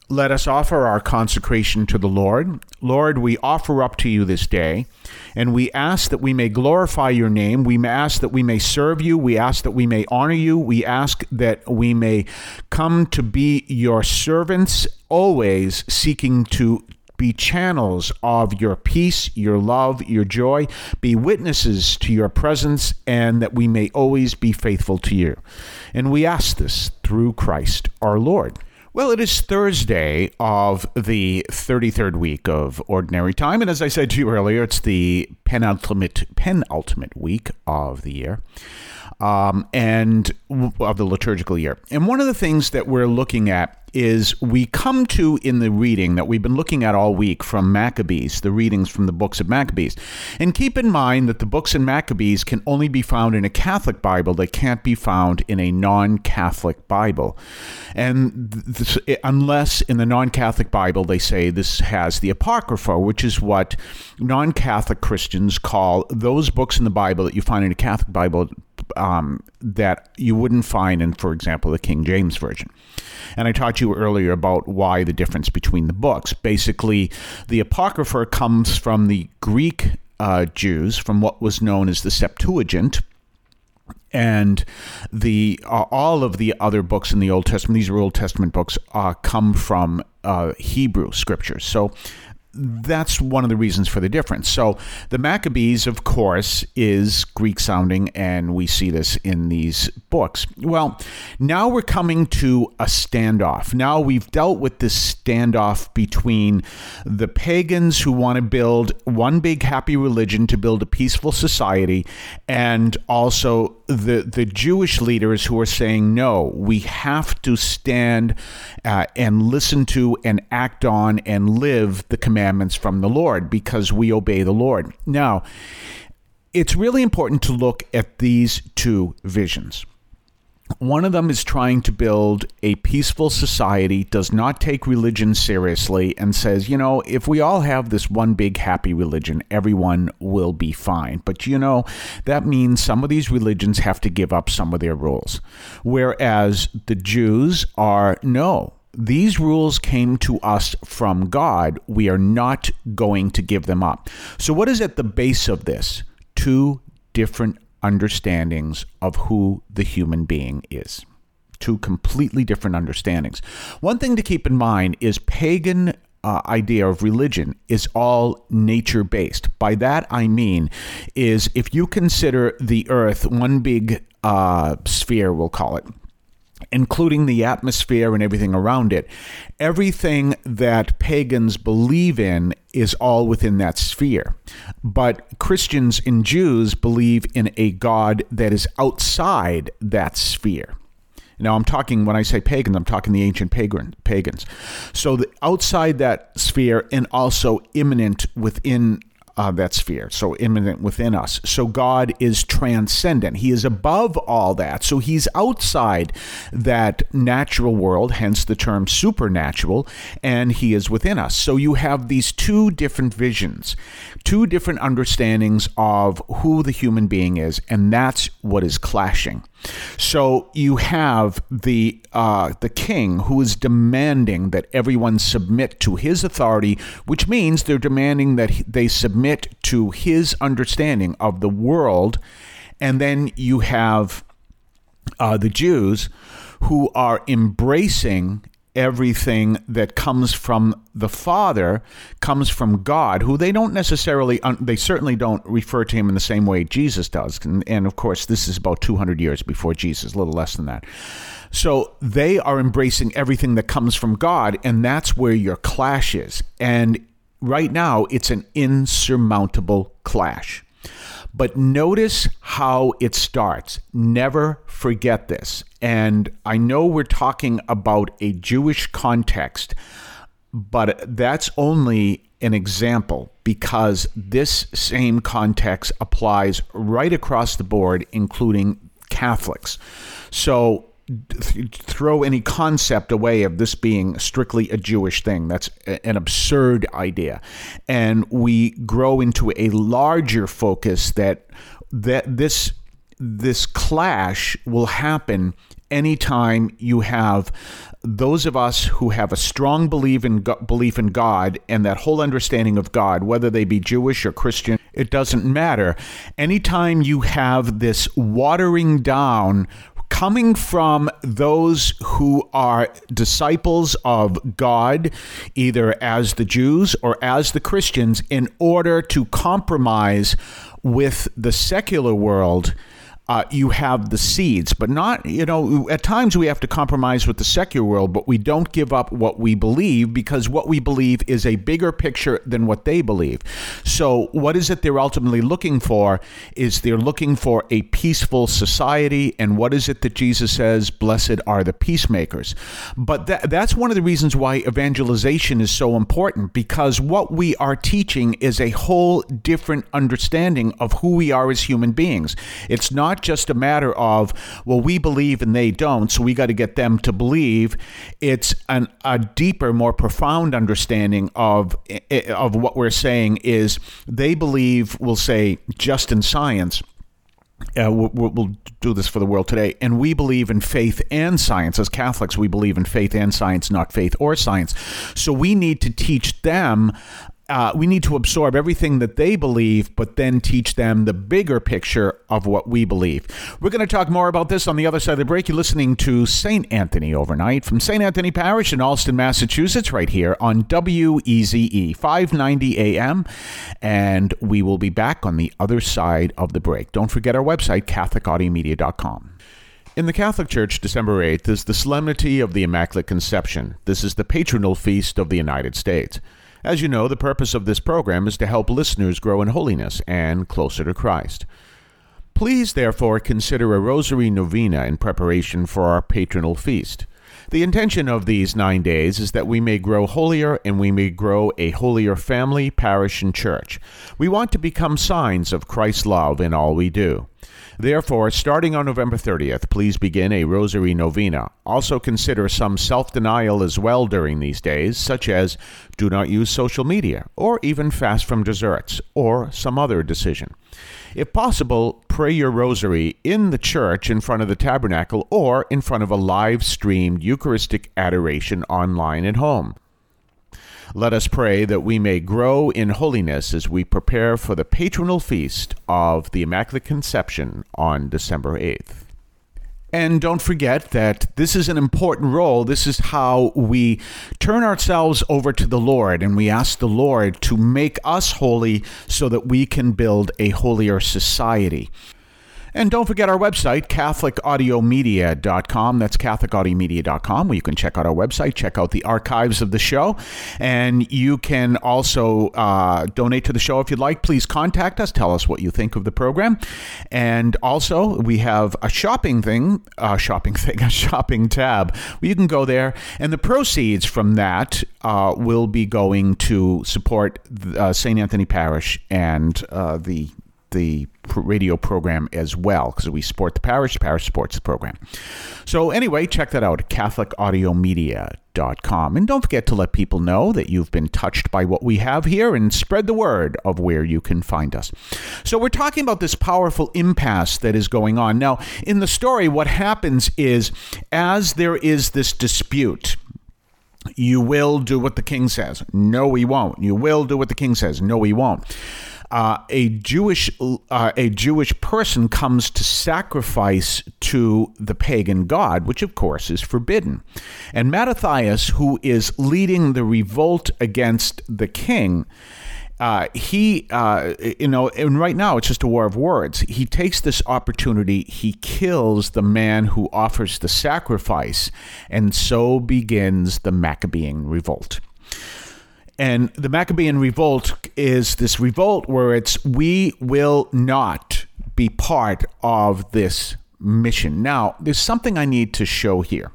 Let us offer our consecration to the Lord. Lord, we offer up to you this day, and we ask that we may glorify your name. We ask that we may serve you. We ask that we may honor you. We ask that we may come to be your servants, always seeking to be channels of your peace, your love, your joy, be witnesses to your presence, and that we may always be faithful to you. And we ask this through Christ our Lord. Well, it is Thursday of the 33rd week of Ordinary Time, and as I said to you earlier, it's the penultimate week of the year, and of the liturgical year. And one of the things that we're looking at is we come to, in the reading that we've been looking at all week from Maccabees, the readings from the books of Maccabees. And keep in mind that the books in Maccabees can only be found in a Catholic Bible. They can't be found in a non-Catholic Bible. And unless in the non-Catholic Bible they say this has the Apocrypha, which is what non-Catholic Christians call those books in the Bible that you find in a Catholic Bible that you wouldn't find in, for example, the King James Version. And I taught you earlier about why the difference between the books. Basically, the Apocrypha comes from the Greek Jews, from what was known as the Septuagint, and the all of the other books in the Old Testament, these are Old Testament books, come from Hebrew scriptures. So that's one of the reasons for the difference. So the Maccabees, of course, is Greek sounding, and we see this in these books. Well, now we're coming to a standoff. Now we've dealt with this standoff between the pagans who want to build one big happy religion to build a peaceful society, and also the Jewish leaders who are saying, no, we have to stand and listen to and act on and live the commandments from the Lord because we obey the Lord. Now, it's really important to look at these two visions. One of them is trying to build a peaceful society, does not take religion seriously, and says, if we all have this one big happy religion, everyone will be fine. But, that means some of these religions have to give up some of their rules. Whereas the Jews are, no, these rules came to us from God. We are not going to give them up. So what is at the base of this? Two different understandings of who the human being is. Two completely different understandings. One thing to keep in mind is pagan idea of religion is all nature-based. By that I mean is if you consider the earth one big sphere, we'll call it, including the atmosphere and everything around it, everything that pagans believe in is all within that sphere. But Christians and Jews believe in a God that is outside that sphere. Now, when I say pagans, I'm talking the ancient pagans. So outside that sphere and also immanent within that sphere, so immanent within us. So God is transcendent. He is above all that. So he's outside that natural world, hence the term supernatural, and he is within us. So you have these two different visions, two different understandings of who the human being is, and that's what is clashing. So you have the king who is demanding that everyone submit to his authority, which means they're demanding that they submit to his understanding of the world. And then you have the Jews who are embracing everything that comes from the Father, comes from God, who they don't necessarily, they certainly don't refer to him in the same way Jesus does. And of course, this is about 200 years before Jesus, a little less than that. So they are embracing everything that comes from God, and that's where your clash is. And right now, it's an insurmountable clash. But notice how it starts. Never forget this. And I know we're talking about a Jewish context, but that's only an example because this same context applies right across the board, including Catholics. So throw any concept away of this being strictly a Jewish thing. That's an absurd idea. And we grow into a larger focus that this this clash will happen anytime you have those of us who have a strong belief in God and that whole understanding of God, whether they be Jewish or Christian, it doesn't matter. Anytime you have this watering down coming from those who are disciples of God, either as the Jews or as the Christians, in order to compromise with the secular world, you have the seeds, but not, at times we have to compromise with the secular world, but we don't give up what we believe, because what we believe is a bigger picture than what they believe. So what is it they're ultimately looking for? Is they're looking for a peaceful society. And what is it that Jesus says? Blessed are the peacemakers. But that's one of the reasons why evangelization is so important, because what we are teaching is a whole different understanding of who we are as human beings. It's not just a matter of, well, we believe and they don't, so we got to get them to believe. It's a deeper, more profound understanding of what we're saying is they believe, we'll say, just in science. We'll do this for the world today. And we believe in faith and science. As Catholics, we believe in faith and science, not faith or science. So we need to teach them. We need to absorb everything that they believe, but then teach them the bigger picture of what we believe. We're going to talk more about this on the other side of the break. You're listening to St. Anthony Overnight from St. Anthony Parish in Allston, Massachusetts, right here on WEZE 590 AM. And we will be back on the other side of the break. Don't forget our website, CatholicAudiomedia.com. In the Catholic Church, December 8th is the Solemnity of the Immaculate Conception. This is the patronal feast of the United States. As you know, the purpose of this program is to help listeners grow in holiness and closer to Christ. Please, therefore, consider a Rosary Novena in preparation for our patronal feast. The intention of these 9 days is that we may grow holier and we may grow a holier family, parish, and church. We want to become signs of Christ's love in all we do. Therefore, starting on November 30th, please begin a Rosary Novena. Also consider some self-denial as well during these days, such as do not use social media, or even fast from desserts, or some other decision. If possible, pray your rosary in the church in front of the tabernacle or in front of a live-streamed Eucharistic adoration online at home. Let us pray that we may grow in holiness as we prepare for the patronal feast of the Immaculate Conception on December 8th. And don't forget that this is an important role. This is how we turn ourselves over to the Lord, and we ask the Lord to make us holy so that we can build a holier society. And don't forget our website, CatholicAudiomedia.com. That's CatholicAudiomedia.com, where you can check out our website, check out the archives of the show. And you can also donate to the show if you'd like. Please contact us. Tell us what you think of the program. And also, we have a shopping tab where you can go there. And the proceeds from that will be going to support St. Anthony Parish and the radio program as well, because we support the parish supports the program. So anyway, check that out at CatholicAudiomedia.com. And don't forget to let people know that you've been touched by what we have here and spread the word of where you can find us. So we're talking about this powerful impasse that is going on. Now, in the story, what happens is, as there is this dispute, you will do what the king says. No, he won't. You will do what the king says. No, he won't. A Jewish person comes to sacrifice to the pagan god, which of course is forbidden. And Mattathias, who is leading the revolt against the king, and right now it's just a war of words. He takes this opportunity. He kills the man who offers the sacrifice, and so begins the Maccabean revolt. And the Maccabean revolt is this revolt where it's, we will not be part of this mission. Now, there's something I need to show here.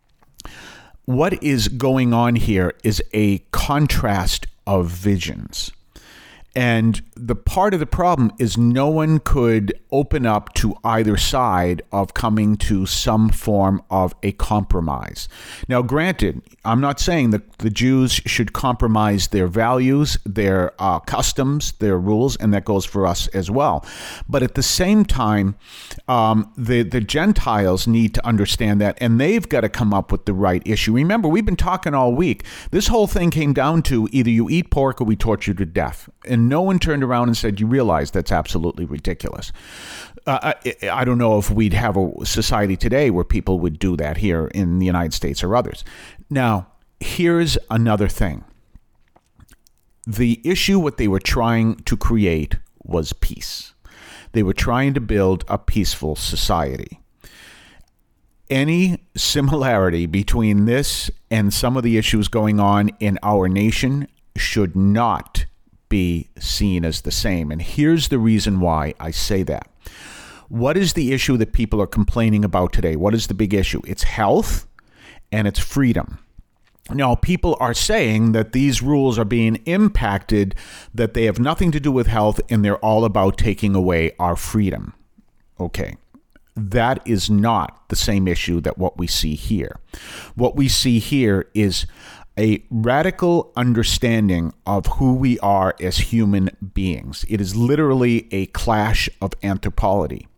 What is going on here is a contrast of visions. And the part of the problem is no one could open up to either side of coming to some form of a compromise. Now, granted, I'm not saying that the Jews should compromise their values, their customs, their rules, and that goes for us as well. But at the same time, the Gentiles need to understand that, and they've got to come up with the right issue. Remember, we've been talking all week. This whole thing came down to either you eat pork or we torture you to death. And no one turned around and said, you realize that's absolutely ridiculous. I don't know if we'd have a society today where people would do that here in the United States or others. Now, here's another thing. The issue, what they were trying to create was peace. They were trying to build a peaceful society. Any similarity between this and some of the issues going on in our nation should not be seen as the same. And here's the reason why I say that. What is the issue that people are complaining about today? What is the big issue? It's health and it's freedom. Now, people are saying that these rules are being impacted, that they have nothing to do with health, and they're all about taking away our freedom. Okay. That is not the same issue that what we see here. What we see here is a radical understanding of who we are as human beings. It is literally a clash of anthropology.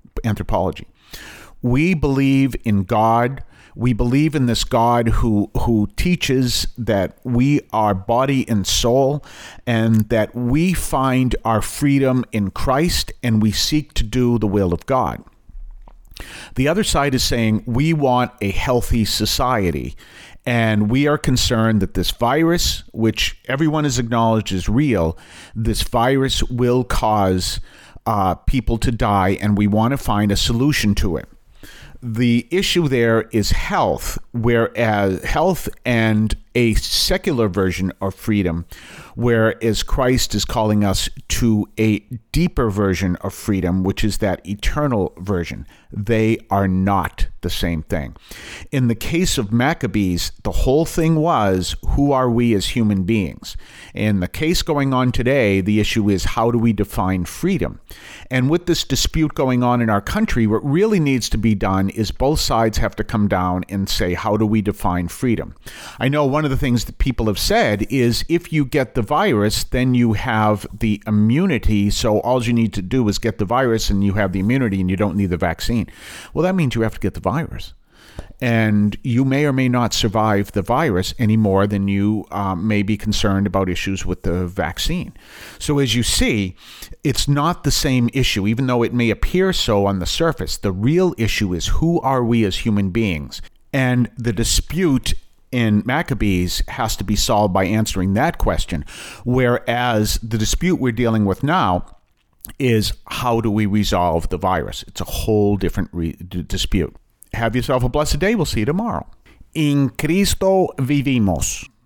We believe in God. We believe in this God who teaches that we are body and soul, and that we find our freedom in Christ, and we seek to do the will of God. The other side is saying we want a healthy society, and we are concerned that this virus, which everyone has acknowledged is real, this virus will cause people to die, and we want to find a solution to it. The issue there is health, whereas health and a secular version of freedom, whereas Christ is calling us to a deeper version of freedom, which is that eternal version. They are not the same thing. In the case of Maccabees, the whole thing was, who are we as human beings? In the case going on today, the issue is, how do we define freedom? And with this dispute going on in our country, what really needs to be done is both sides have to come down and say, how do we define freedom? I know one of the things that people have said is, if you get the virus, then you have the immunity, so all you need to do is get the virus and you have the immunity and you don't need the vaccine. Well, that means you have to get the virus. And you may or may not survive the virus any more than you may be concerned about issues with the vaccine. So as you see, it's not the same issue, even though it may appear so on the surface. The real issue is, who are we as human beings? And the dispute in Maccabees has to be solved by answering that question, whereas the dispute we're dealing with now is, how do we resolve the virus? It's a whole different dispute. Have yourself a blessed day. We'll see you tomorrow. In Cristo vivimos.